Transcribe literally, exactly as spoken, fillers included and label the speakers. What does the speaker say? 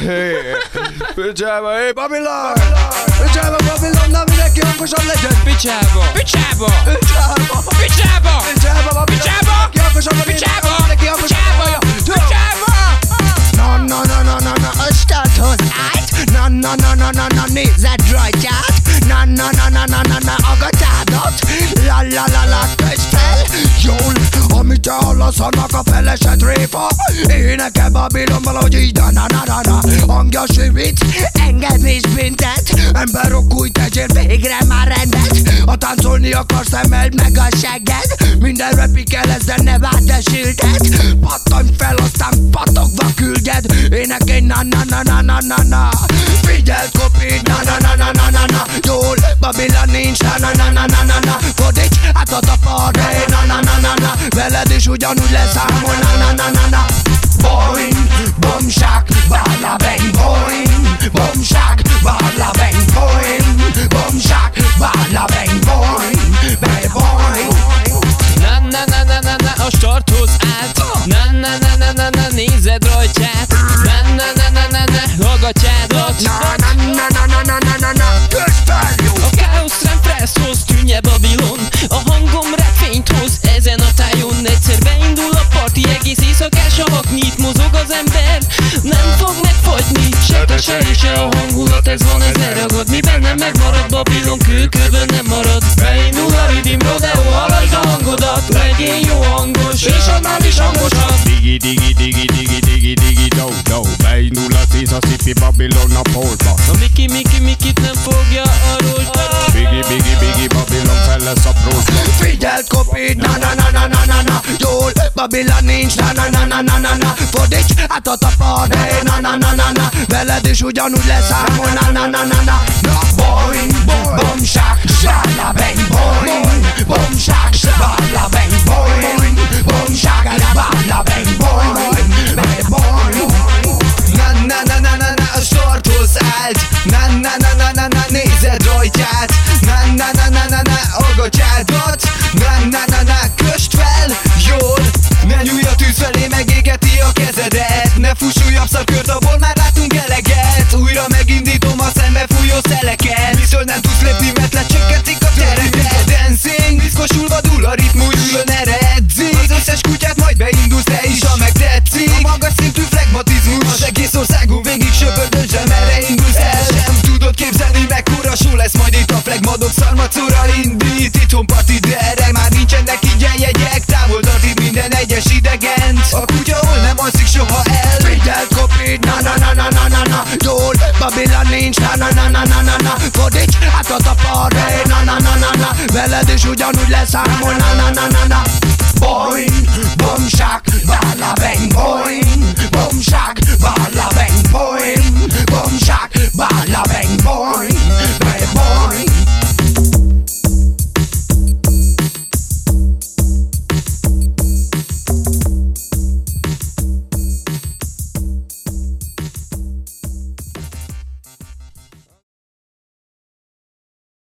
Speaker 1: Hey, picsába, hey, Babilon! Picsába, Babilon, na mindenki hangosan legyen!
Speaker 2: Picsába! Picsába!
Speaker 1: Picsába!
Speaker 2: Picsába!
Speaker 1: Picsába, Babilon!
Speaker 2: Picsába!
Speaker 1: Mindenki hangosan legyen!
Speaker 2: Picsába!
Speaker 1: Mindenki hangosan legyen!
Speaker 2: Picsába!
Speaker 1: Na, na, na, na, na, na, a starthoz állt! Na, na, na, na, na, na, nézed rajtját! Na, na, na, na, na, na, na, a gatyádat! La, la, la, la, közd fel! Jól, amit te hallasz, annak a felesed réfa! Énekel Babilon valahogy így, na, na, na, na, na! Hangja sűvít, engedd és büntet! Emberok, új tegyél végre már rendet! Ha táncolni akarsz, emeld meg a segged! Minden repik el ez, de ne várd esültet! Pattanj fel, aztán patogva küldjed! Énekelj, na, na, na, na, na, na, na! Figyeld, kopid, na, na, na, na, na, na, na! Jól, Babilon nincs, na, na, na, na, na, na, na! Fordíts, átad a parré, na, na, na, na, na! Veled is ugyanúgy leszámol, na, na, na, na, na! Boing, bomsák, bála, bang, boing, bomsák, bála, bang, boing, bomsák, bála, bang, boing, bang, boing.
Speaker 2: Na na na na na na, a starthoz állt. Na na na na na na, nézed rajtját. Na na na na na na, hallgatjádat.
Speaker 1: Na na na na na na na na na, közd fel, jó!
Speaker 2: A káosz Rempresshoz tűnje Babilon. A hangom repfényt hoz ezen a tájon. Egyszer beindul a parti, egész éjszakás a vaknyit. Mozog az ember, nem fog megfagyni. Se te se és se a hangulat, ez van, ez leragad. Mi bennem megmarad, Babilon kőkövön nem marad. Beindul a ridim rodeo, hallasd a hangodat. Legyél jó hangos, és annál is hangosabb.
Speaker 3: Digi, digi, digi, digi, digi, digi, do, do. Beindul a Mississippi Babilon a polba.
Speaker 2: A Miki, Miki, Mikit nem fogja arról.
Speaker 3: Bigi, bigi, bigi, Babilon fel lesz a prózba.
Speaker 1: Figyeld, kopid, na na na na na na na! Jól, Babilon nincs, na na na na na na na! Fordíts, átad a parré, na na na na na! Veled is ugyanúgy leszámol, na na na na na! Na, boing, bomsák, bála, bang, boing, bomsák, bála, bang, boing, bomsák, bála, bang, boing, bang, boing.
Speaker 4: Na na na na na na, a starthoz állt. Na na na na na na, nézed rajtját. Na na na na na na, hallgatjádat. Na na na na, közd fel, jól. Ne nyújj a tűz felé, megégeti a kezedet. Ne fuss újabb szakört, abból már látunk eleget. Újra megindítom a szembe fújó szeleket. Viszont nem tudsz lépni, mert lecsökkentik a tereket. Dancing, diszkosulva dúl a ritmus, jön eredzik. Az összes kutyát majd beindulsz te is, ha megtetszik. A magas szintű flegmatizmus, az egész országon végig söpödön, sem erre indulsz el. Sem tudod képzelni, mekkora show lesz majd itt a flegmadok szarmacóra indít. Itthon parti, de erre már nincsenek ingyen jegyek. Távol tart itt minden egyes idegent. A kutya hol nem alszik soha el.
Speaker 1: Figyeld, kopid, na na na na na na na! Jól, Babilon nincs, na na na na na na na! Fordíts, átad a parré, na na na na na! Veled is ugyanúgy leszámol, na na na na na! Boing, bomsák, bála, bang, boing, bomsák, bála,